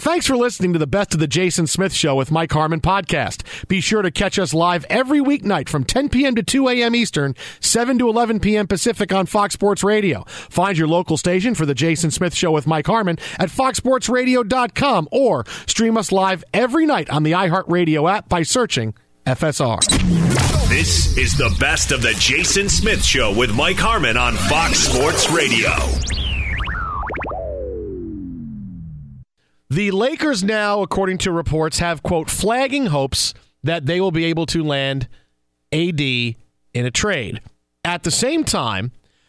Thanks for listening to the Best of the Jason Smith Show with Mike Harmon podcast. Be sure to catch us live every weeknight from 10 p.m. to 2 a.m. Eastern, 7 to 11 p.m. Pacific on Fox Sports Radio. Find your local station for the Jason Smith Show with Mike Harmon at foxsportsradio.com or stream us live every night on the iHeartRadio app by searching FSR. This is the Best of the Jason Smith Show with Mike Harmon on Fox Sports Radio. The Lakers now, according to reports, have, quote, flagging hopes that they will be able to land AD in a trade. At the same time,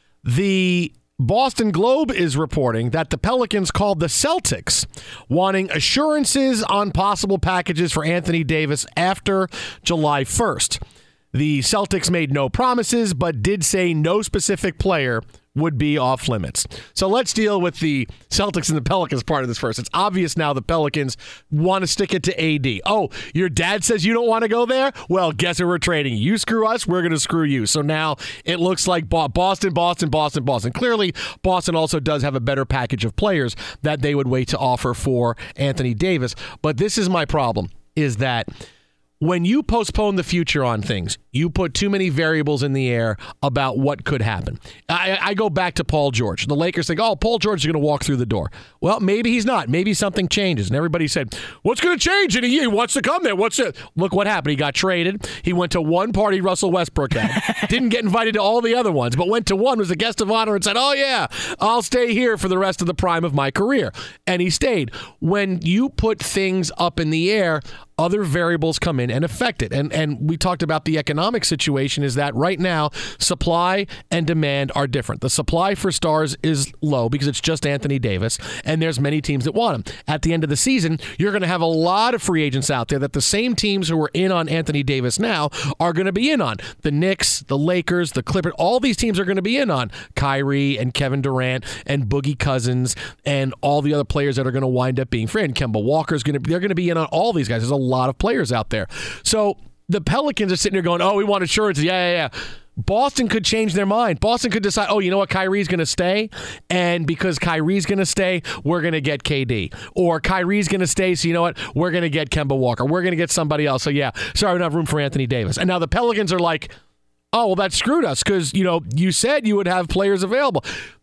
the Boston Globe is reporting that the Pelicans called the Celtics, wanting assurances on possible packages for Anthony Davis after July 1st. The Celtics made no promises, but did say no specific player would be off limits. So let's deal with the Celtics and the Pelicans part of this first. It's obvious now the Pelicans want to stick it to AD. Oh, your dad says you don't want to go there? Well, guess who we're trading? You screw us, we're going to screw you. So now it looks like Boston. Clearly, Boston also does have a better package of players that they would wait to offer for Anthony Davis. But this is my problem, is that when you postpone the future on things, you put too many variables in the air about what could happen. I go back to Paul George. The Lakers think, oh, Paul George is going to walk through the door. Well, maybe he's not. Maybe something changes. And everybody said, what's going to change in a year? He wants to come there. What's it? Look what happened. He got traded. He went to one party Russell Westbrook had. Didn't get invited to all the other ones, but went to one, was a guest of honor, and said, oh, yeah, I'll stay here for the rest of the prime of my career. And he stayed. When you put things up in the air, other variables come in and affect it. And we talked about the economic situation is that right now, supply and demand are different. The supply for stars is low because it's just Anthony Davis, and there's many teams that want him. At the end of the season, you're going to have a lot of free agents out there that the same teams who are in on Anthony Davis now are going to be in on. The Knicks, the Lakers, the Clippers, all these teams are going to be in on Kyrie and Kevin Durant and Boogie Cousins and all the other players that are going to wind up being free. And Kemba Walker's they're going to be in on all these guys. There's a lot of players out there. So the Pelicans are sitting there going, oh, we want assurance. Yeah. Boston could change their mind. Boston could decide, oh, you know what, Kyrie's going to stay, and because Kyrie's going to stay, we're going to get KD. Or Kyrie's going to stay, so you know what, we're going to get Kemba Walker. We're going to get somebody else. So yeah, sorry, we don't have room for Anthony Davis. And now the Pelicans are like, oh, well, that screwed us because, you said you would have players available.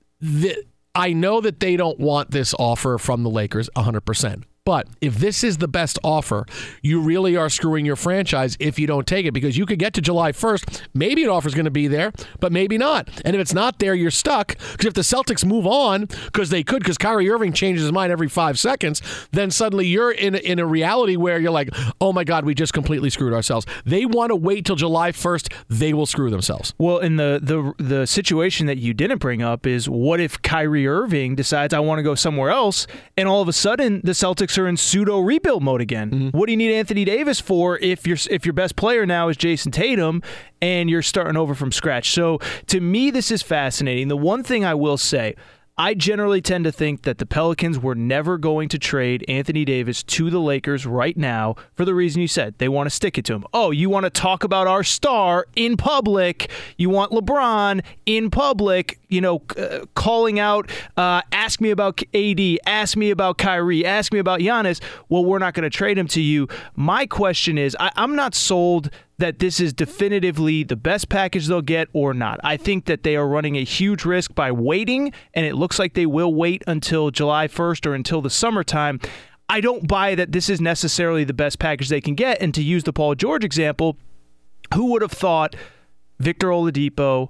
I know that they don't want this offer from the Lakers 100%. But if this is the best offer, you really are screwing your franchise if you don't take it, because you could get to July 1st. Maybe an offer is going to be there, but maybe not. And if it's not there, you're stuck. Because if the Celtics move on, because Kyrie Irving changes his mind every 5 seconds, then suddenly you're in a reality where you're like, oh my God, we just completely screwed ourselves. They want to wait till July 1st. They will screw themselves. Well, in the situation that you didn't bring up is, what if Kyrie Irving decides I want to go somewhere else, and all of a sudden the Celtics are in pseudo rebuild mode again? Mm-hmm. What do you need Anthony Davis for if your best player now is Jason Tatum and you're starting over from scratch? So to me, this is fascinating. The one thing I will say, I generally tend to think that the Pelicans were never going to trade Anthony Davis to the Lakers right now for the reason you said. They want to stick it to him. Oh, you want to talk about our star in public. You want LeBron in public, calling out, ask me about AD, ask me about Kyrie, ask me about Giannis. Well, we're not going to trade him to you. My question is, I'm not sold that this is definitively the best package they'll get or not. I think that they are running a huge risk by waiting, and it looks like they will wait until July 1st or until the summertime. I don't buy that this is necessarily the best package they can get. And to use the Paul George example, who would have thought Victor Oladipo,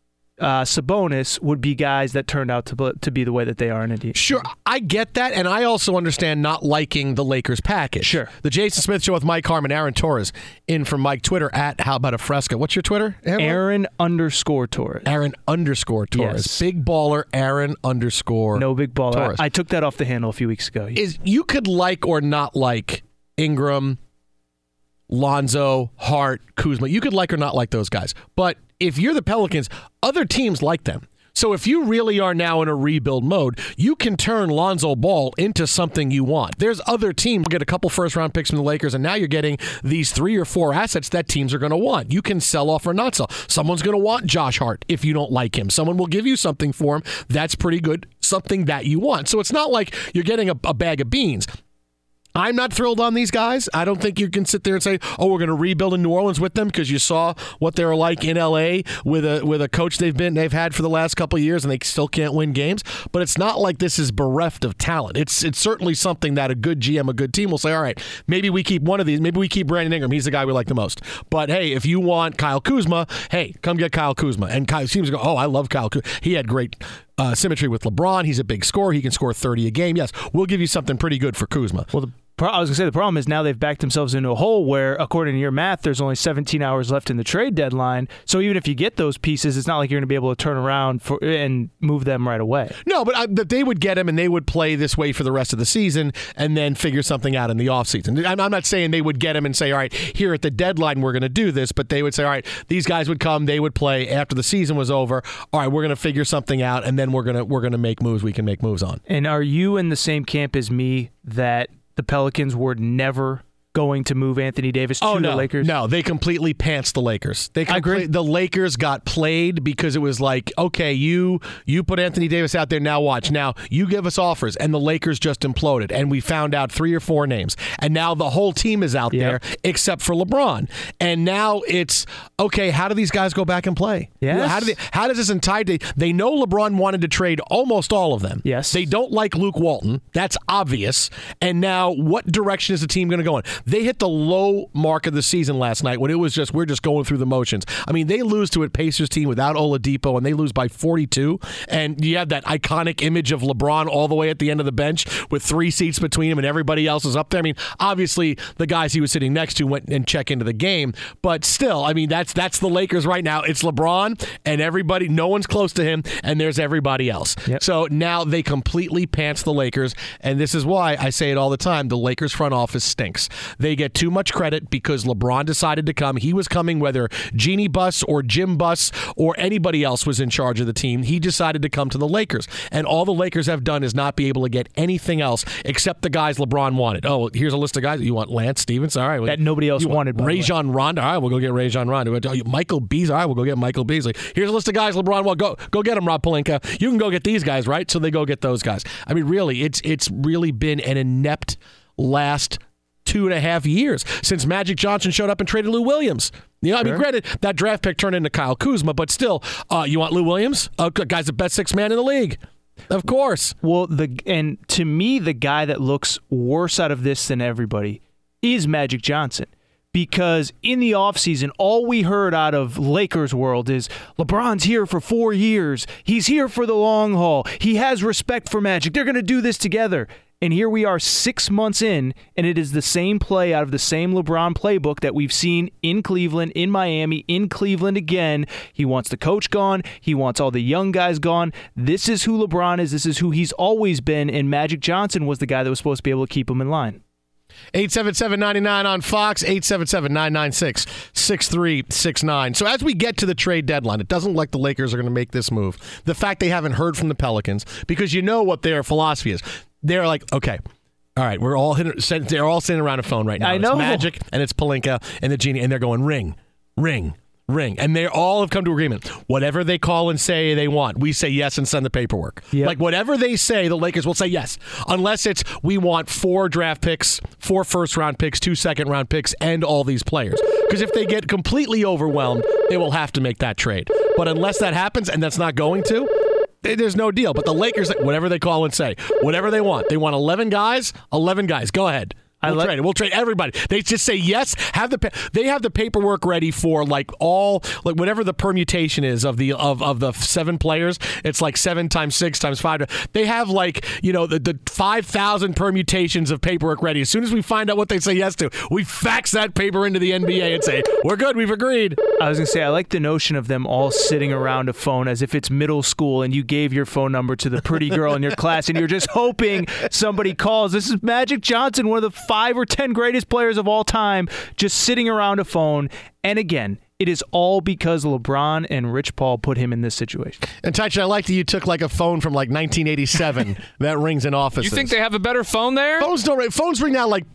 Sabonis would be guys that turned out to be the way that they are in India? Sure, I get that, and I also understand not liking the Lakers package. Sure. The Jason Smith Show with Mike Harmon, Aaron Torres, in from Mike Twitter at How About a Fresca. What's your Twitter? Aaron_Torres. Aaron_Torres. Yes. Big baller, Aaron_. No big baller. Torres. I took that off the handle a few weeks ago. You could like or not like Ingram, Lonzo, Hart, Kuzma. You could like or not like those guys. But if you're the Pelicans, other teams like them. So if you really are now in a rebuild mode, you can turn Lonzo Ball into something you want. There's other teams who get a couple first-round picks from the Lakers, and now you're getting these 3 or 4 assets that teams are going to want. You can sell off or not sell. Someone's going to want Josh Hart if you don't like him. Someone will give you something for him that's pretty good, something that you want. So it's not like you're getting a bag of beans. I'm not thrilled on these guys. I don't think you can sit there and say, oh, we're going to rebuild in New Orleans with them, because you saw what they were like in L.A. with a coach they've had for the last couple of years, and they still can't win games. But it's not like this is bereft of talent. It's certainly something that a good GM, a good team will say, all right, maybe we keep one of these. Maybe we keep Brandon Ingram. He's the guy we like the most. But, hey, if you want Kyle Kuzma, hey, come get Kyle Kuzma. And Kyle seems to go, oh, I love Kyle Kuzma. He had great symmetry with LeBron. He's a big scorer. He can score 30 a game. Yes, we'll give you something pretty good for Kuzma. Well, I was going to say the problem is now they've backed themselves into a hole where, according to your math, there's only 17 hours left in the trade deadline. So even if you get those pieces, it's not like you're going to be able to turn around and move them right away. No, but they would get them and they would play this way for the rest of the season and then figure something out in the offseason. I'm not saying they would get them and say, all right, here at the deadline we're going to do this, but they would say, all right, these guys would come, they would play after the season was over. All right, we're going to figure something out, and then we're going to make moves we can make moves on. And are you in the same camp as me that the Pelicans were never going to move Anthony Davis to the Lakers? No, they completely pantsed the Lakers. I agree. The Lakers got played because it was like, okay, you put Anthony Davis out there, now watch. Now you give us offers, and the Lakers just imploded, and we found out 3 or 4 names. And now the whole team is out there except for LeBron. And now it's, okay, how do these guys go back and play? Yes. How does this entire day? They know LeBron wanted to trade almost all of them. Yes. They don't like Luke Walton. That's obvious. And now what direction is the team going to go in? They hit the low mark of the season last night when it was just, we're just going through the motions. I mean, they lose to a Pacers team without Oladipo, and they lose by 42. And you have that iconic image of LeBron all the way at the end of the bench with 3 seats between him and everybody else is up there. I mean, obviously, the guys he was sitting next to went and checked into the game. But still, I mean, that's the Lakers right now. It's LeBron and everybody. No one's close to him, and there's everybody else. Yep. So now they completely pants the Lakers, and this is why I say it all the time. The Lakers front office stinks. They get too much credit because LeBron decided to come. He was coming whether Jeannie Buss or Jim Buss or anybody else was in charge of the team. He decided to come to the Lakers. And all the Lakers have done is not be able to get anything else except the guys LeBron wanted. Oh, here's a list of guys. You want Lance Stephenson? All right. That nobody else wanted. Rajon Rondo? All right, we'll go get Rajon Rondo. Michael Beasley? All right, we'll go get Michael Beasley. Here's a list of guys LeBron want. Go get them, Rob Pelinka. You can go get these guys, right? So they go get those guys. I mean, really, it's really been an inept last 2.5 years since Magic Johnson showed up and traded Lou Williams. You know, I mean, granted, that draft pick turned into Kyle Kuzma, but still, you want Lou Williams? Guy's the best 6th man in the league. Of course. Well, and to me, the guy that looks worse out of this than everybody is Magic Johnson. Because in the offseason, all we heard out of Lakers world is LeBron's here for 4 years. He's here for the long haul. He has respect for Magic. They're going to do this together. And here we are 6 months in, and it is the same play out of the same LeBron playbook that we've seen in Cleveland, in Miami, in Cleveland again. He wants the coach gone. He wants all the young guys gone. This is who LeBron is. This is who he's always been, and Magic Johnson was the guy that was supposed to be able to keep him in line. 877-99 on Fox, 877-996-6369. So as we get to the trade deadline, it doesn't look like the Lakers are going to make this move. The fact they haven't heard from the Pelicans, because you know what their philosophy is. They're like, okay, all right, they're all sitting around a phone right now. I know. It's Magic, and it's Pelinka, and the Genie, and they're going ring, ring, ring. And they all have come to agreement. Whatever they call and say they want, we say yes and send the paperwork. Yep. Like whatever they say, the Lakers will say yes. Unless it's, we want 4 draft picks, 4 first-round picks, 2 second-round picks, and all these players. Because if they get completely overwhelmed, they will have to make that trade. But unless that happens, and that's not going to, there's no deal. But the Lakers, whatever they call and say, whatever they want. They want 11 guys. Go ahead. We'll trade everybody. They just say yes. They have the paperwork ready for whatever the permutation is of the 7 players. It's like 7 times 6 times 5. They have the 5,000 permutations of paperwork ready. As soon as we find out what they say yes to, we fax that paper into the NBA and say, we're good. We've agreed. I was going to say, I like the notion of them all sitting around a phone as if it's middle school and you gave your phone number to the pretty girl in your class and you're just hoping somebody calls. This is Magic Johnson, one of the 5 or 10 greatest players of all time, just sitting around a phone. And again, it is all because LeBron and Rich Paul put him in this situation. And Tyson, I like that you took like a phone from like 1987 that rings in offices. You think they have a better phone there? Phones don't ring. Phones ring now like beep,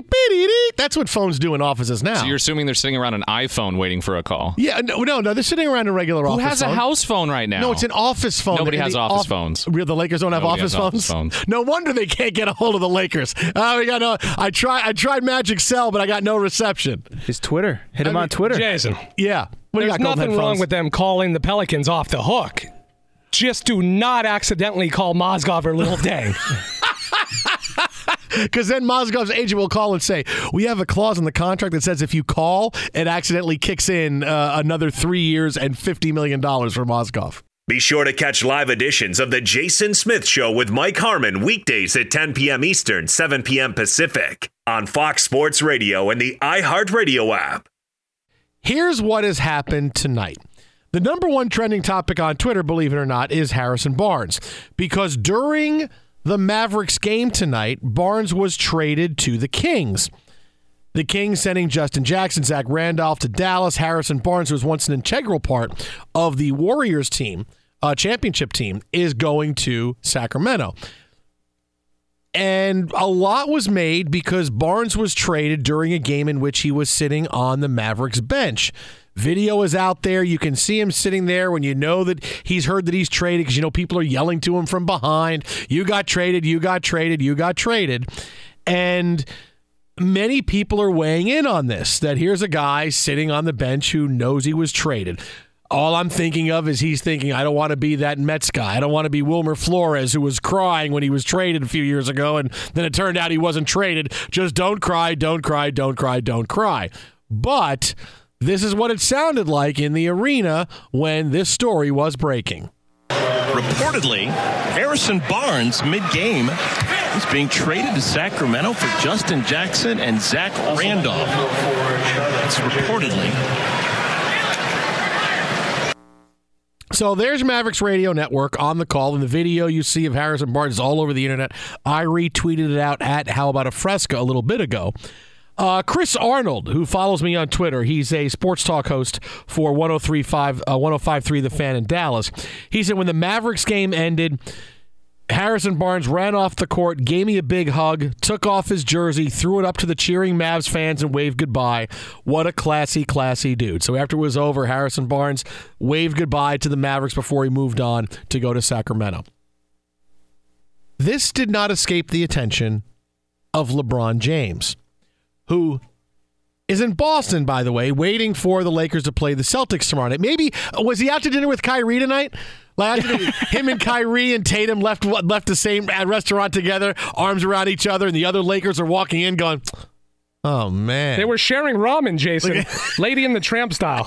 That's what phones do in offices now. So you're assuming they're sitting around an iPhone waiting for a call? Yeah, no, they're sitting around a regular office phone. Who has a house phone right now? No, it's an office phone. Nobody has office phones. The Lakers don't have office phones? No wonder they can't get a hold of the Lakers. I tried Magic Cell, but I got no reception. His Twitter. Hit him on Twitter. Jason. Yeah. There's nothing wrong with them calling the Pelicans off the hook. Just do not accidentally call Mozgov or Lil Dang. Because then Mozgov's agent will call and say, we have a clause in the contract that says if you call, it accidentally kicks in another 3 years and $50 million for Mozgov. Be sure to catch live editions of The Jason Smith Show with Mike Harmon weekdays at 10 p.m. Eastern, 7 p.m. Pacific on Fox Sports Radio and the iHeartRadio app. Here's what has happened tonight. The number one trending topic on Twitter, believe it or not, is Harrison Barnes. Because during the Mavericks game tonight, Barnes was traded to the Kings. The Kings sending Justin Jackson, Zach Randolph to Dallas. Harrison Barnes, who was once an integral part of the Warriors team, championship team, is going to Sacramento. And a lot was made because Barnes was traded during a game in which he was sitting on the Mavericks bench. Video is out there. You can see him sitting there when you know that he's heard that he's traded because, people are yelling to him from behind. You got traded, you got traded, you got traded. And many people are weighing in on this, that here's a guy sitting on the bench who knows he was traded. All I'm thinking of is he's thinking, I don't want to be that Mets guy. I don't want to be Wilmer Flores, who was crying when he was traded a few years ago, and then it turned out he wasn't traded. Just don't cry, don't cry, don't cry, don't cry. But this is what it sounded like in the arena when this story was breaking. Reportedly, Harrison Barnes, mid-game, is being traded to Sacramento for Justin Jackson and Zach Randolph. It's reportedly. So there's Mavericks Radio Network on the call, and the video you see of Harrison Barnes is all over the internet. I retweeted it out at How About a Fresca a little bit ago. Chris Arnold, who follows me on Twitter, he's a sports talk host for 105.3 The Fan in Dallas. He said when the Mavericks game ended, Harrison Barnes ran off the court, gave me a big hug, took off his jersey, threw it up to the cheering Mavs fans, and waved goodbye. What a classy, classy dude. So after it was over, Harrison Barnes waved goodbye to the Mavericks before he moved on to go to Sacramento. This did not escape the attention of LeBron James, who is in Boston, by the way, waiting for the Lakers to play the Celtics tomorrow night. Maybe, was he out to dinner with Kyrie tonight? Like, him and Kyrie and Tatum left the same restaurant together, arms around each other, and the other Lakers are walking in going, oh, man. They were sharing ramen, Jason. Lady in the Tramp style.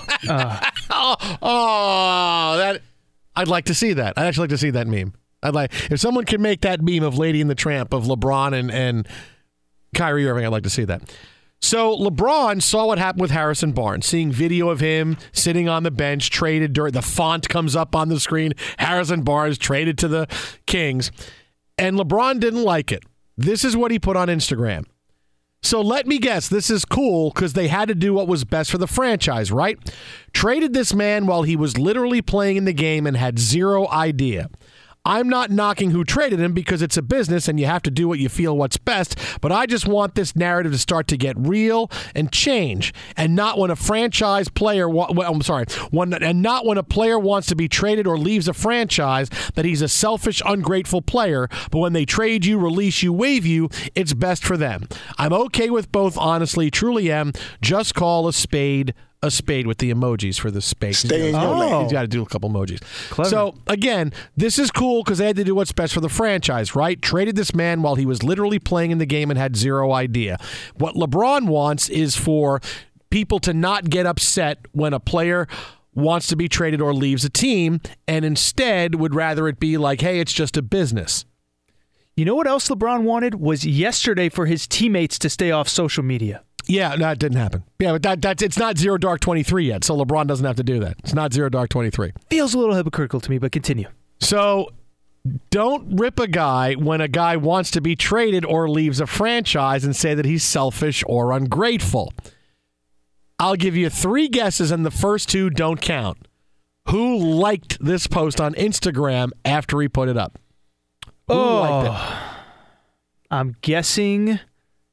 I'd like to see that. I'd actually like to see that meme. If someone can make that meme of Lady in the Tramp of LeBron and Kyrie Irving, I'd like to see that. So LeBron saw what happened with Harrison Barnes, seeing video of him sitting on the bench, traded during the font comes up on the screen, Harrison Barnes traded to the Kings, and LeBron didn't like it. This is what he put on Instagram. So let me guess, this is cool because they had to do what was best for the franchise, right? Traded this man while he was literally playing in the game and had zero idea. I'm not knocking who traded him because it's a business and you have to do what you feel what's best, but I just want this narrative to start to get real and change, and not when a franchise player, not when a player wants to be traded or leaves a franchise that he's a selfish, ungrateful player, but when they trade you, release you, waive you, it's best for them. I'm okay with both, honestly, truly am. Just call a spade with the emojis for the spade. Stay in your lane. He's got to do a couple emojis. Clever. So, again, this is cool because they had to do what's best for the franchise, right? Traded this man while he was literally playing in the game and had zero idea. What LeBron wants is for people to not get upset when a player wants to be traded or leaves a team, and instead would rather it be like, hey, it's just a business. You know what else LeBron wanted was yesterday for his teammates to stay off social media. Yeah, no, it didn't happen. Yeah, but it's not Zero Dark 23 yet, so LeBron doesn't have to do that. It's not Zero Dark 23. Feels a little hypocritical to me, but continue. So don't rip a guy when a guy wants to be traded or leaves a franchise and say that he's selfish or ungrateful. I'll give you 3 guesses, and the first 2 don't count. Who liked this post on Instagram after he put it up? Who liked it? I'm guessing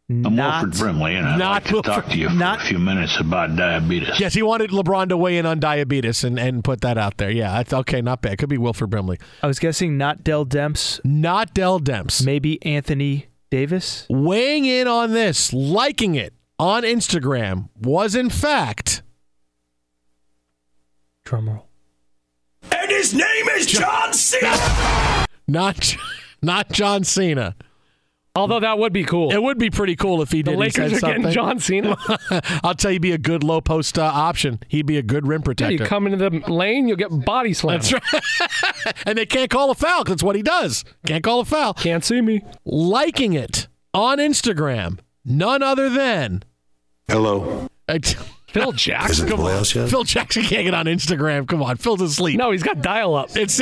I'm Wilford Brimley, and I'd like to talk to you for a few minutes about diabetes. Yes, he wanted LeBron to weigh in on diabetes and put that out there. Yeah, okay, not bad. Could be Wilford Brimley. I was guessing not Dell Demps. Not Dell Demps. Maybe Anthony Davis. Weighing in on this, liking it on Instagram, was in fact... Drumroll. And his name is John Cena! Not John Cena. Although that would be cool. It would be pretty cool if he did. The Lakers he are said getting John Cena. I'll tell you, he'd be a good low post option. He'd be a good rim protector. Yeah, you come into the lane, you'll get body slammed. That's right. And they can't call a foul because that's what he does. Can't call a foul. Can't see me. Liking it on Instagram, none other than... Hello. Phil Jackson. Come on. Phil Jackson can't get on Instagram. Come on. Phil's asleep. No, he's got dial-up. It's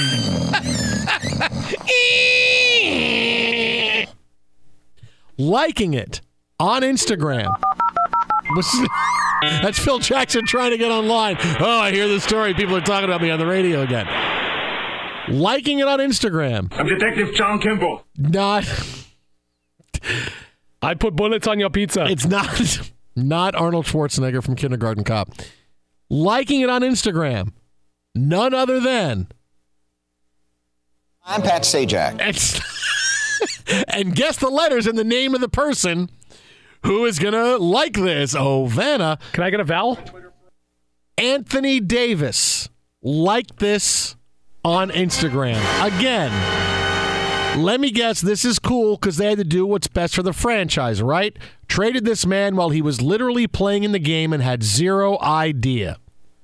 liking it on Instagram. That's Phil Jackson trying to get online. Oh, I hear the story. People are talking about me on the radio again. Liking it on Instagram. I'm Detective John Kimball. Not. I'd put bullets on your pizza. It's not Arnold Schwarzenegger from Kindergarten Cop. Liking it on Instagram. None other than. I'm Pat Sajak. And guess the letters in the name of the person who is going to like this. Oh, Vanna. Can I get a vowel? Anthony Davis liked this on Instagram. Again, let me guess, this is cool because they had to do what's best for the franchise, right? Traded this man while he was literally playing in the game and had zero idea.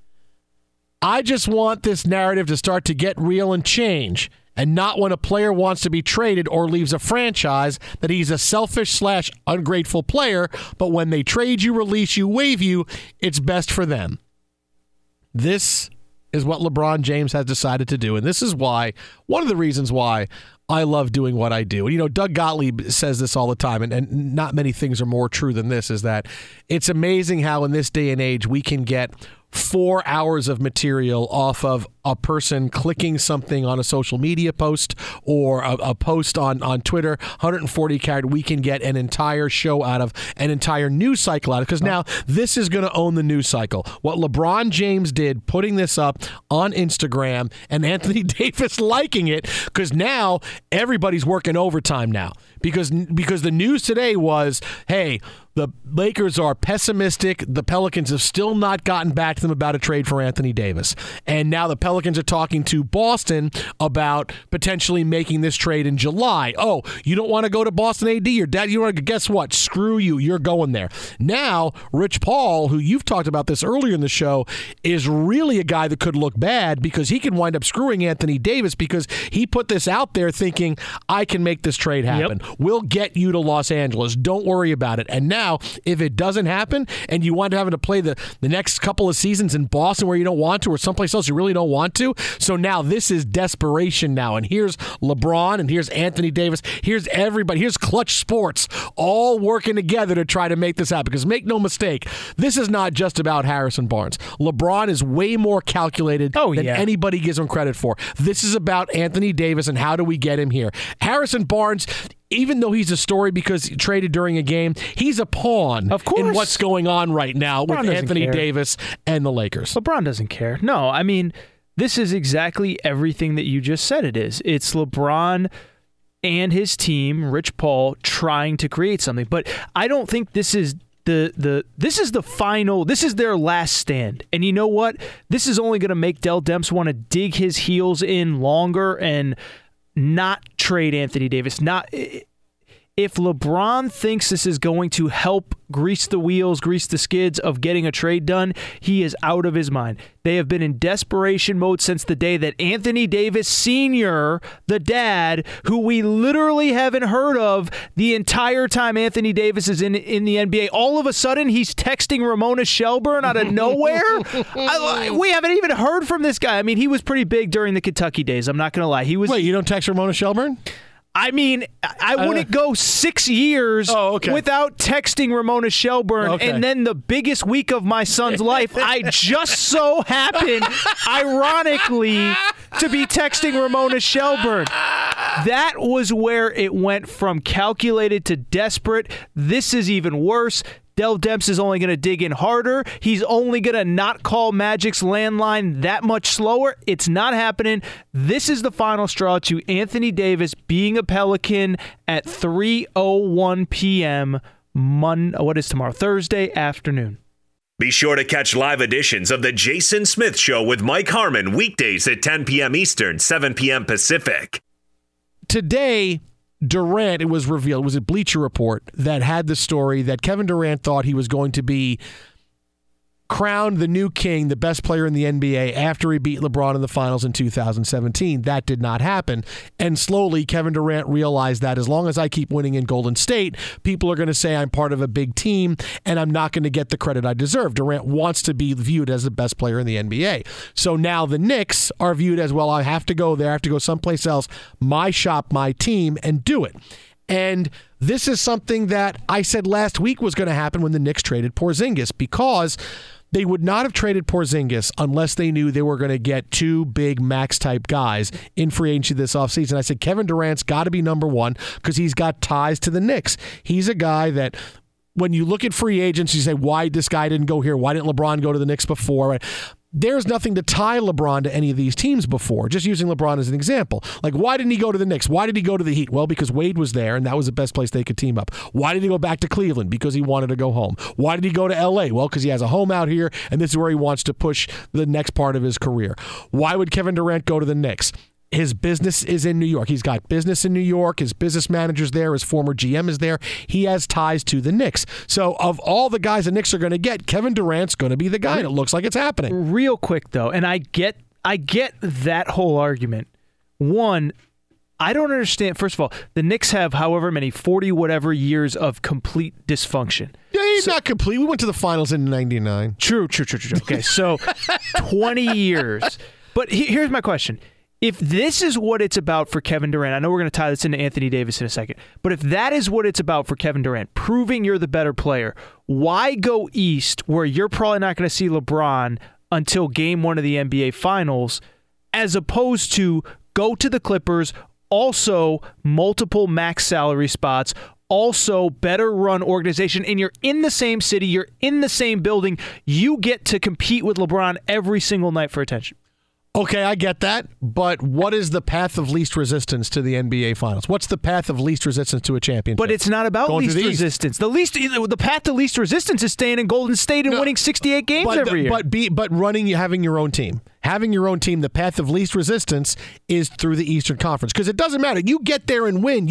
I just want this narrative to start to get real and change. And not when a player wants to be traded or leaves a franchise that he's a selfish / ungrateful player, but when they trade you, release you, waive you, it's best for them. This is what LeBron James has decided to do, and this is why, one of the reasons why I love doing what I do. And, you know, Doug Gottlieb says this all the time, and not many things are more true than this, is that it's amazing how in this day and age we can get 4 hours of material off of a person clicking something on a social media post or a post on Twitter. 140 character, we can get an entire show out of, an entire news cycle out of, because now this is going to own the news cycle. What LeBron James did, putting this up on Instagram, and Anthony Davis liking it, because now everybody's working overtime now. Because the news today was, hey, the Lakers are pessimistic. The Pelicans have still not gotten back to them about a trade for Anthony Davis. And now the Pelicans are talking to Boston about potentially making this trade in July. Oh, you don't want to go to Boston AD? Your dad, you want to, guess what? Screw you. You're going there. Now, Rich Paul, who you've talked about this earlier in the show, is really a guy that could look bad because he can wind up screwing Anthony Davis because he put this out there thinking, I can make this trade happen. Yep. We'll get you to Los Angeles. Don't worry about it. And now, if it doesn't happen and you wind up having to play the next couple of seasons in Boston where you don't want to or someplace else you really don't want to, so now this is desperation now. And here's LeBron and here's Anthony Davis. Here's everybody. Here's Clutch Sports all working together to try to make this happen. Because make no mistake, this is not just about Harrison Barnes. LeBron is way more calculated than anybody gives him credit for. This is about Anthony Davis and how do we get him here. Harrison Barnes, even though he's a story because he traded during a game, he's a pawn in what's going on right now with Anthony Davis and the Lakers. LeBron doesn't care. No, I mean, this is exactly everything that you just said it is. It's LeBron and his team, Rich Paul, trying to create something. But I don't think this is this is the final, this is their last stand. And you know what? This is only going to make Dell Demps want to dig his heels in longer and not trade Anthony Davis. If LeBron thinks this is going to help grease the wheels, grease the skids of getting a trade done, he is out of his mind. They have been in desperation mode since the day that Anthony Davis Sr., the dad, who we literally haven't heard of the entire time Anthony Davis is in the NBA, all of a sudden he's texting Ramona Shelburne out of nowhere? We haven't even heard from this guy. I mean, he was pretty big during the Kentucky days. I'm not going to lie. Wait, you don't text Ramona Shelburne? I mean, I wouldn't go 6 years without texting Ramona Shelburne, and then the biggest week of my son's life, I just so happened, ironically, to be texting Ramona Shelburne. That was where it went from calculated to desperate. This is even worse. Dell Demps is only going to dig in harder. He's only going to not call Magic's landline that much slower. It's not happening. This is the final straw to Anthony Davis being a Pelican at 3:01 p.m. What is tomorrow? Thursday afternoon. Be sure to catch live editions of The Jason Smith Show with Mike Harmon weekdays at 10 p.m. Eastern, 7 p.m. Pacific. Today, Durant, it was revealed, it was a Bleacher Report that had the story that Kevin Durant thought he was going to be crowned the new king, the best player in the NBA after he beat LeBron in the finals in 2017. That did not happen. And slowly, Kevin Durant realized that as long as I keep winning in Golden State, people are going to say I'm part of a big team and I'm not going to get the credit I deserve. Durant wants to be viewed as the best player in the NBA. So now the Knicks are viewed as, well, I have to go there, I have to go someplace else, my shop, my team, and do it. And this is something that I said last week was going to happen when the Knicks traded Porzingis, because they would not have traded Porzingis unless they knew they were going to get two big max-type guys in free agency this offseason. I said Kevin Durant's got to be number one because he's got ties to the Knicks. He's a guy that, when you look at free agents, you say, why this guy didn't go here? Why didn't LeBron go to the Knicks before? There's nothing to tie LeBron to any of these teams before, just using LeBron as an example. Like, why didn't he go to the Knicks? Why did he go to the Heat? Well, because Wade was there, and that was the best place they could team up. Why did he go back to Cleveland? Because he wanted to go home. Why did he go to L.A.? Well, because he has a home out here, and this is where he wants to push the next part of his career. Why would Kevin Durant go to the Knicks? His business is in New York. He's got business in New York. His business manager's there. His former GM is there. He has ties to the Knicks. So of all the guys the Knicks are going to get, Kevin Durant's going to be the guy. And it looks like it's happening. Real quick, though, and I get that whole argument. One, I don't understand. First of all, the Knicks have however many, 40-whatever years of complete dysfunction. Yeah, he's not complete. We went to the finals in 99. True. Okay, so 20 years. But here's my question. If this is what it's about for Kevin Durant, I know we're going to tie this into Anthony Davis in a second, but if that is what it's about for Kevin Durant, proving you're the better player, why go east where you're probably not going to see LeBron until game one of the NBA Finals, as opposed to go to the Clippers, also multiple max salary spots, also better run organization, and you're in the same city, you're in the same building, you get to compete with LeBron every single night for attention. Okay, I get that, but what is the path of least resistance to the NBA Finals? What's the path of least resistance to a championship? But it's not about least resistance. The path to least resistance is staying in Golden State and winning 68 games every year. But having your own team. Having your own team, the path of least resistance is through the Eastern Conference. Because it doesn't matter. You get there and win.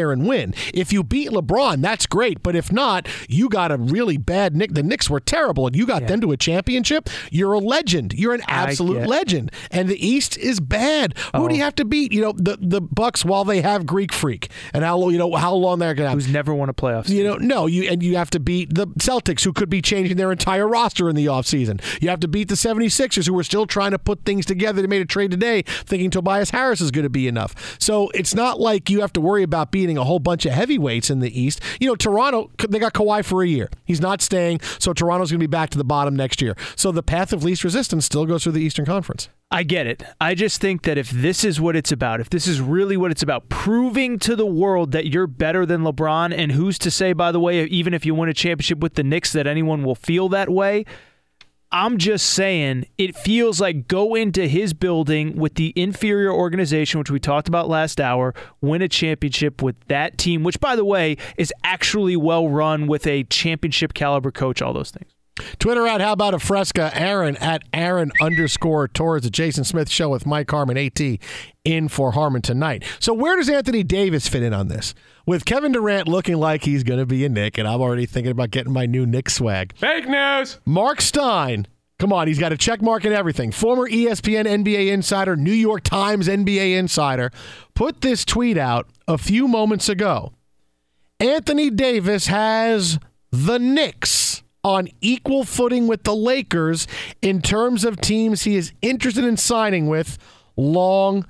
If you beat LeBron, that's great. But if not, you got a really bad Knicks. The Knicks were terrible, and you got them to a championship. You're a legend. You're an absolute legend. And the East is bad. Who do you have to beat? The Bucks, while they have Greek Freak, and how long they're going to have. Who's never won a playoff season. You have to beat the Celtics, who could be changing their entire roster in the offseason. You have to beat the 76ers, who are still trying to put things together. They made a trade today thinking Tobias Harris is going to be enough. So it's not like you have to worry about beating a whole bunch of heavyweights in the East. Toronto, they got Kawhi for a year. He's not staying, so Toronto's going to be back to the bottom next year. So the path of least resistance still goes through the Eastern Conference. I get it. I just think that if this is what it's about, if this is really what it's about, proving to the world that you're better than LeBron, and who's to say, by the way, even if you win a championship with the Knicks, that anyone will feel that way, I'm just saying it feels like go into his building with the inferior organization, which we talked about last hour, win a championship with that team, which, by the way, is actually well run with a championship caliber coach, all those things. Twitter at How About a Fresca, Aaron at Aaron_Torres, the Jason Smith Show with Mike Harmon, AT, in for Harmon tonight. So where does Anthony Davis fit in on this? With Kevin Durant looking like he's going to be a Knick, and I'm already thinking about getting my new Knick swag. Fake news! Mark Stein, come on, he's got a check mark and everything. Former ESPN NBA insider, New York Times NBA insider, put this tweet out a few moments ago. Anthony Davis has the Knicks on equal footing with the Lakers in terms of teams he is interested in signing with long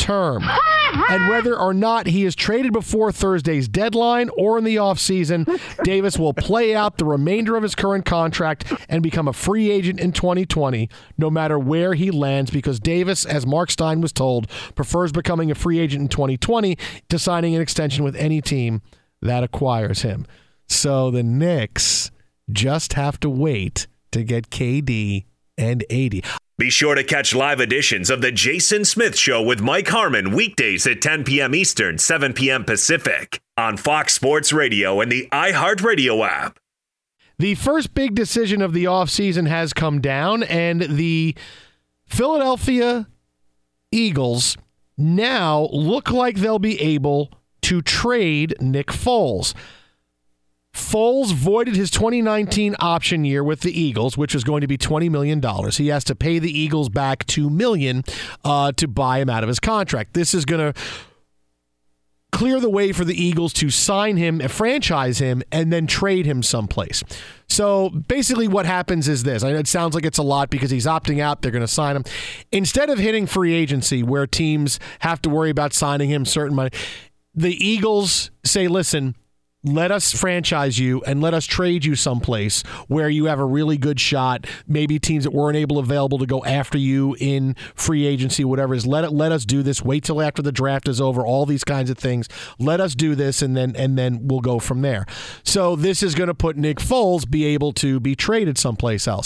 term. And whether or not he is traded before Thursday's deadline or in the offseason, Davis will play out the remainder of his current contract and become a free agent in 2020, no matter where he lands, because Davis, as Mark Stein was told, prefers becoming a free agent in 2020 to signing an extension with any team that acquires him. So the Knicks just have to wait to get KD and AD. Be sure to catch live editions of The Jason Smith Show with Mike Harmon weekdays at 10 p.m. Eastern, 7 p.m. Pacific on Fox Sports Radio and the iHeartRadio app. The first big decision of the offseason has come down, and the Philadelphia Eagles now look like they'll be able to trade Nick Foles. Foles voided his 2019 option year with the Eagles, which was going to be $20 million. He has to pay the Eagles back $2 million to buy him out of his contract. This is going to clear the way for the Eagles to sign him, franchise him, and then trade him someplace. So basically what happens is this. I know it sounds like it's a lot because he's opting out. They're going to sign him. Instead of hitting free agency where teams have to worry about signing him certain money, the Eagles say, listen, let us franchise you and let us trade you someplace where you have a really good shot. Maybe teams that weren't available to go after you in free agency, whatever it is. Let us do this. Wait till after the draft is over. All these kinds of things. Let us do this, and then we'll go from there. So this is going to put Nick Foles be able to be traded someplace else.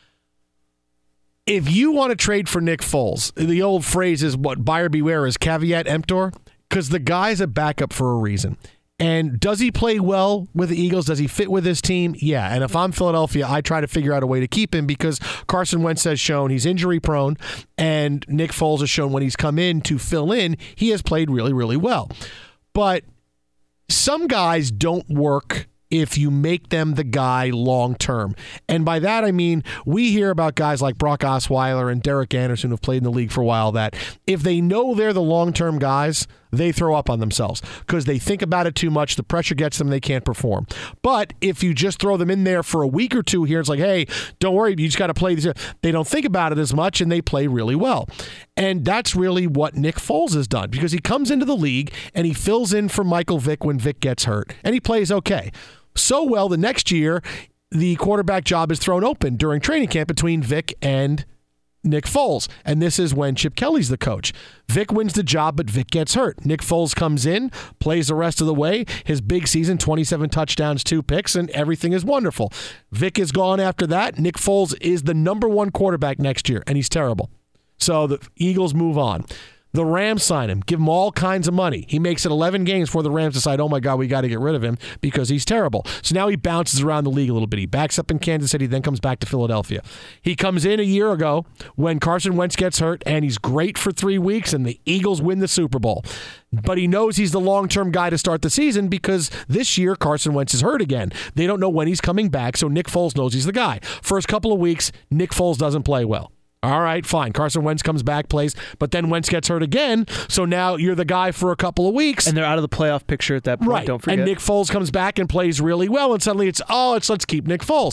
If you want to trade for Nick Foles, the old phrase is what? Buyer beware, is caveat emptor, because the guy's a backup for a reason. And does he play well with the Eagles? Does he fit with his team? Yeah. And if I'm Philadelphia, I try to figure out a way to keep him because Carson Wentz has shown he's injury prone, and Nick Foles has shown when he's come in to fill in, he has played really, really well. But some guys don't work if you make them the guy long term. And by that I mean we hear about guys like Brock Osweiler and Derek Anderson who've played in the league for a while that if they know they're the long-term guys, they throw up on themselves because they think about it too much. The pressure gets them. They can't perform. But if you just throw them in there for a week or two here, it's like, hey, don't worry. You just got to play these. They don't think about it as much, and they play really well. And that's really what Nick Foles has done because he comes into the league and he fills in for Michael Vick when Vick gets hurt, and he plays okay. So well, the next year, the quarterback job is thrown open during training camp between Vick and Nick Foles, and this is when Chip Kelly's the coach. Vick wins the job, but Vick gets hurt. Nick Foles comes in, plays the rest of the way. His big season, 27 touchdowns, 2 picks, and everything is wonderful. Vick is gone after that. Nick Foles is the number 1 quarterback next year, and he's terrible. So the Eagles move on. The Rams sign him, give him all kinds of money. He makes it 11 games before the Rams decide, oh my God, we got to get rid of him because he's terrible. So now he bounces around the league a little bit. He backs up in Kansas City, then comes back to Philadelphia. He comes in a year ago when Carson Wentz gets hurt, and he's great for 3 weeks, and the Eagles win the Super Bowl. But he knows he's the long-term guy to start the season because this year Carson Wentz is hurt again. They don't know when he's coming back, so Nick Foles knows he's the guy. First couple of weeks, Nick Foles doesn't play well. All right, fine. Carson Wentz comes back, plays, but then Wentz gets hurt again, so now you're the guy for a couple of weeks. And they're out of the playoff picture at that point, right. Don't forget. And Nick Foles comes back and plays really well, and suddenly let's keep Nick Foles.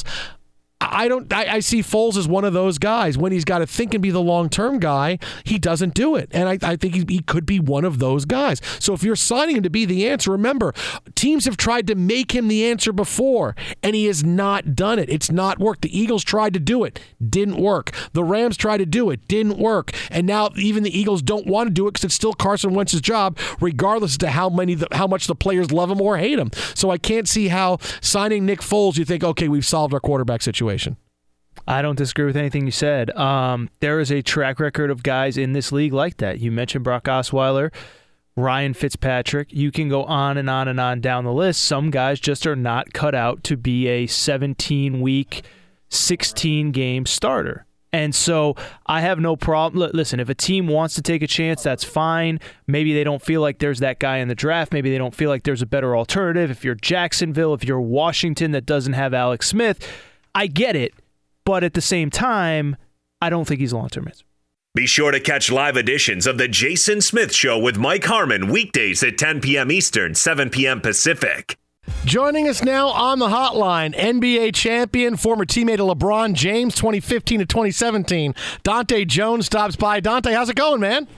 I see Foles as one of those guys. When he's got to think and be the long-term guy, he doesn't do it. And I think he could be one of those guys. So if you're signing him to be the answer, remember, teams have tried to make him the answer before, and he has not done it. It's not worked. The Eagles tried to do it. Didn't work. The Rams tried to do it. Didn't work. And now even the Eagles don't want to do it because it's still Carson Wentz's job, regardless as to how much the players love him or hate him. So I can't see how signing Nick Foles, you think, okay, we've solved our quarterback situation. I don't disagree with anything you said. There is a track record of guys in this league like that. You mentioned Brock Osweiler, Ryan Fitzpatrick. You can go on and on and on down the list. Some guys just are not cut out to be a 17-week, 16-game starter. And so I have no problem. Listen, if a team wants to take a chance, that's fine. Maybe they don't feel like there's that guy in the draft. Maybe they don't feel like there's a better alternative. If you're Jacksonville, if you're Washington that doesn't have Alex Smith, I get it, but at the same time, I don't think he's a long-term answer. Be sure to catch live editions of The Jason Smith Show with Mike Harmon weekdays at 10 p.m. Eastern, 7 p.m. Pacific. Joining us now on the hotline, NBA champion, former teammate of LeBron James, 2015 to 2017. Dante Jones stops by. Dante, how's it going, man?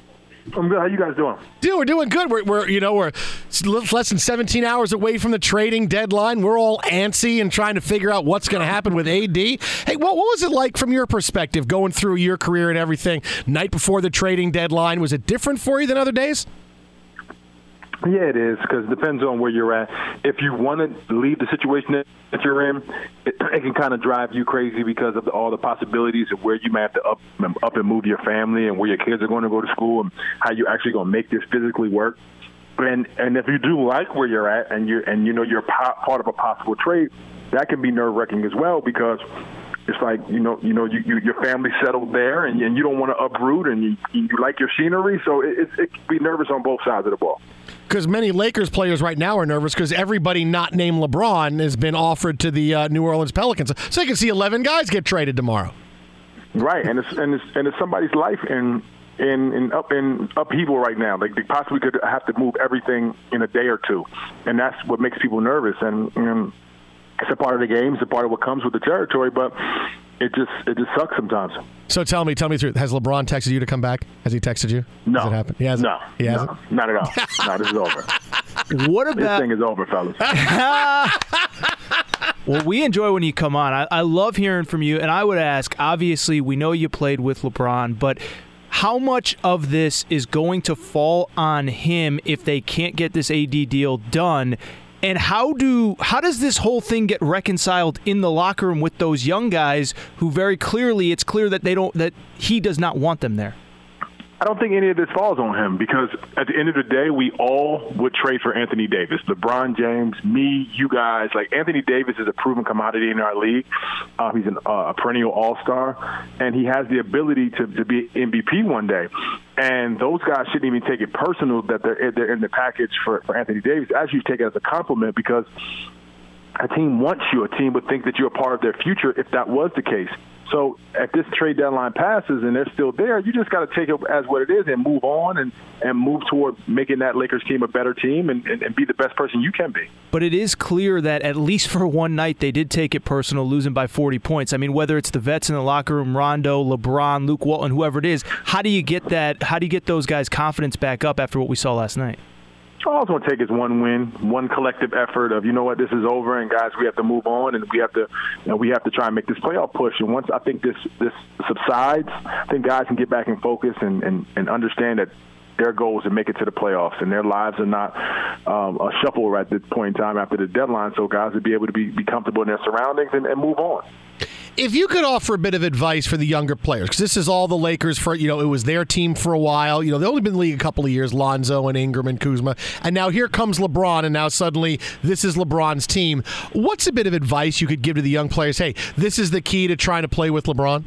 I'm good. How you guys doing? Dude, we're doing good. We're less than 17 hours away from the trading deadline. We're all antsy and trying to figure out what's going to happen with AD. Hey, what was it like from your perspective going through your career and everything? Night before the trading deadline, was it different for you than other days? Yeah, it is, because it depends on where you're at. If you want to leave the situation that you're in, it can kind of drive you crazy because of all the possibilities of where you might have to up and move your family and where your kids are going to go to school and how you're actually going to make this physically work. And if you do like where you're at and you're part of a possible trade, that can be nerve-wracking as well, because it's like, your family settled there and you don't want to uproot, and you like your scenery. So it can be nervous on both sides of the ball. Because many Lakers players right now are nervous because everybody not named LeBron has been offered to the New Orleans Pelicans. So you can see 11 guys get traded tomorrow. Right, and it's somebody's life in upheaval right now. Like, they possibly could have to move everything in a day or two, and that's what makes people nervous. And it's a part of the game. It's a part of what comes with the territory, but it just sucks sometimes. So tell me through. Has LeBron texted you to come back? Has he texted you? No. Has it happened? He hasn't? No. He hasn't? No, not at all. No, this is over. What about this thing is over, fellas? Well, we enjoy when you come on. I love hearing from you, and I would ask, obviously, we know you played with LeBron, but how much of this is going to fall on him if they can't get this AD deal done? And how does this whole thing get reconciled in the locker room with those young guys who very clearly, it's clear that he does not want them there? I don't think any of this falls on him, because at the end of the day, we all would trade for Anthony Davis. LeBron James, me, you guys. Like, Anthony Davis is a proven commodity in our league. He's a perennial all-star, and he has the ability to be MVP one day. And those guys shouldn't even take it personal that they're in the package for Anthony Davis. Actually, take it as a compliment, because a team wants you. A team would think that you're a part of their future if that was the case. So if this trade deadline passes and they're still there, you just got to take it as what it is and move on and move toward making that Lakers team a better team and be the best person you can be. But it is clear that at least for one night they did take it personal, losing by 40 points. I mean, whether it's the vets in the locker room, Rondo, LeBron, Luke Walton, whoever it is, how do you get that? How do you get those guys' confidence back up after what we saw last night? All it's going to take is one win, one collective effort of, this is over, and guys, we have to move on, and we have to try and make this playoff push. And once I think this subsides, I think guys can get back in focus and understand that their goal is to make it to the playoffs, and their lives are not a shuffle at this point in time after the deadline. So guys would be able to be comfortable in their surroundings and move on. If you could offer a bit of advice for the younger players, because this is all the Lakers for, it was their team for a while. They've only been in the league a couple of years, Lonzo and Ingram and Kuzma. And now here comes LeBron, and now suddenly this is LeBron's team. What's a bit of advice you could give to the young players? Hey, this is the key to trying to play with LeBron?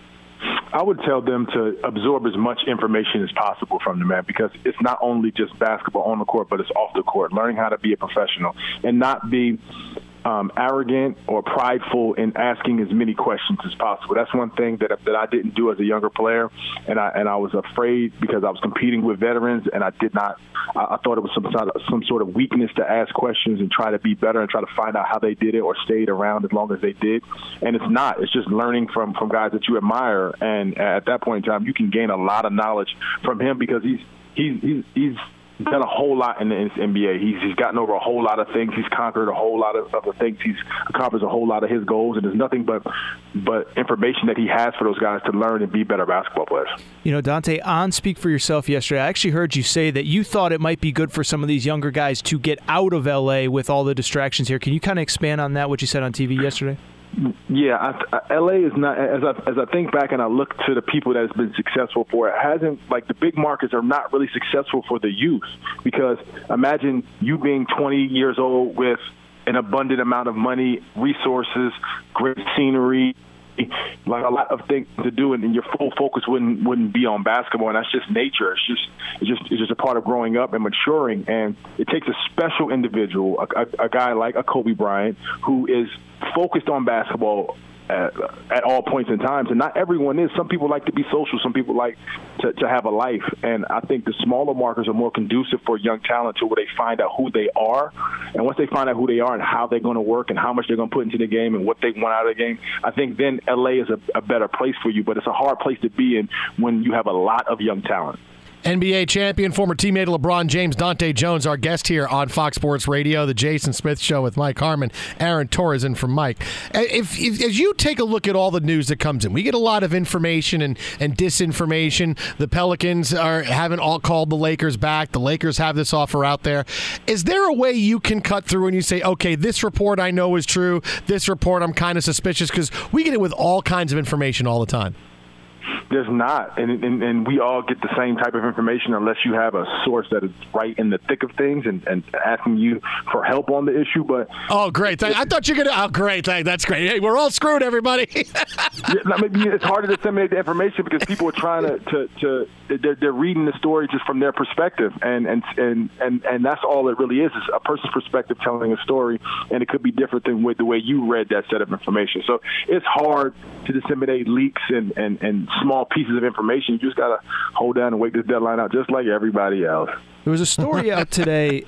I would tell them to absorb as much information as possible from the man, because it's not only just basketball on the court, but it's off the court, learning how to be a professional and not be arrogant or prideful in asking as many questions as possible. That's one thing that I didn't do as a younger player, and I was afraid because I was competing with veterans, and I did not. I thought it was some sort of weakness to ask questions and try to be better and try to find out how they did it or stayed around as long as they did. And it's not. It's just learning from guys that you admire, and at that point in time, you can gain a lot of knowledge from him, because he's done a whole lot in the NBA. He's gotten over a whole lot of things. He's conquered a whole lot of other things. He's accomplished a whole lot of his goals, and there's nothing but information that he has for those guys to learn and be better basketball players. Dante, on Speak for Yourself yesterday, I actually heard you say that you thought it might be good for some of these younger guys to get out of L.A. with all the distractions here. Can you kind of expand on that, what you said on TV yesterday? Yeah, LA is not, as I think back and I look to the people that has been successful for it, hasn't, like, the big markets are not really successful for the youth, because imagine you being 20 years old with an abundant amount of money, resources, great scenery, like a lot of things to do, and your full focus wouldn't be on basketball, and that's just nature. It's just a part of growing up and maturing, and it takes a special individual, a guy like a Kobe Bryant, who is focused on basketball at all points in times, and not everyone is. Some people like to be social. Some people like to have a life, and I think the smaller markets are more conducive for young talent to where they find out who they are, and once they find out who they are and how they're going to work and how much they're going to put into the game and what they want out of the game, I think then LA is a better place for you, but it's a hard place to be in when you have a lot of young talent. NBA champion, former teammate of LeBron James, Dante Jones, our guest here on Fox Sports Radio, the Jason Smith Show with Mike Harmon, Aaron Torres in from Mike. If as you take a look at all the news that comes in, we get a lot of information and disinformation. The Pelicans haven't all called the Lakers back. The Lakers have this offer out there. Is there a way you can cut through and you say, okay, this report I know is true, this report I'm kind of suspicious, because we get it with all kinds of information all the time? There's not, and we all get the same type of information unless you have a source that is right in the thick of things and asking you for help on the issue. But oh, great! I thought you were gonna. Oh, great! That's great. Hey, we're all screwed, everybody. It's hard to disseminate the information because people are trying to they're reading the story just from their perspective, and that's all it really is a person's perspective telling a story, and it could be different than the way you read that set of information. So it's hard to disseminate leaks and small pieces of information. You just got to hold down and wait this deadline out just like everybody else. There was a story out today.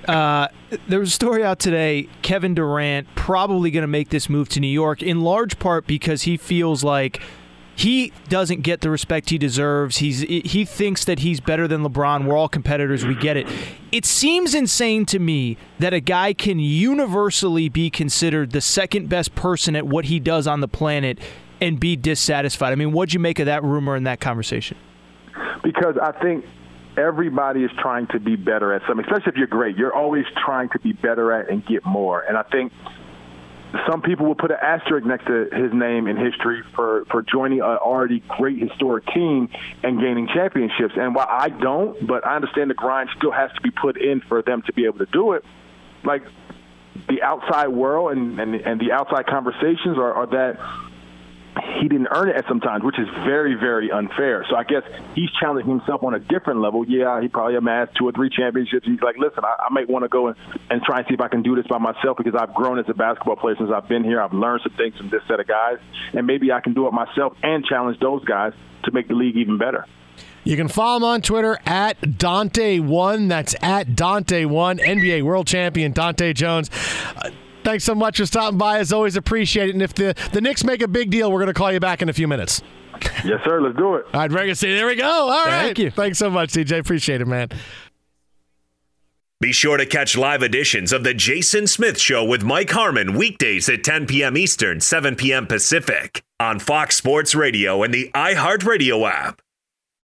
Kevin Durant probably going to make this move to New York in large part because he feels like he doesn't get the respect he deserves. He thinks that he's better than LeBron. We're all competitors. We get it. It seems insane to me that a guy can universally be considered the second best person at what he does on the planet and be dissatisfied. I mean, what'd you make of that rumor and that conversation? Because I think everybody is trying to be better at something, especially if you're great. You're always trying to be better at and get more. And I think some people will put an asterisk next to his name in history for joining an already great historic team and gaining championships. And while I don't, but I understand the grind still has to be put in for them to be able to do it. Like the outside world and the outside conversations are that he didn't earn it at some times, which is very, very unfair. So I guess he's challenging himself on a different level. Yeah, he probably amassed 2 or 3 championships. He's like, listen, I might want to go and try and see if I can do this by myself because I've grown as a basketball player since I've been here. I've learned some things from this set of guys, and maybe I can do it myself and challenge those guys to make the league even better. You can follow him on Twitter at Dante1. That's at Dante1, NBA world champion Dante Jones. Thanks so much for stopping by. As always, appreciate it. And if the Knicks make a big deal, we're going to call you back in a few minutes. Yes, sir. Let's do it. All right, Vegas. There we go. All right. Thank you. Thanks so much, DJ. Appreciate it, man. Be sure to catch live editions of The Jason Smith Show with Mike Harmon weekdays at 10 p.m. Eastern, 7 p.m. Pacific on Fox Sports Radio and the iHeartRadio app.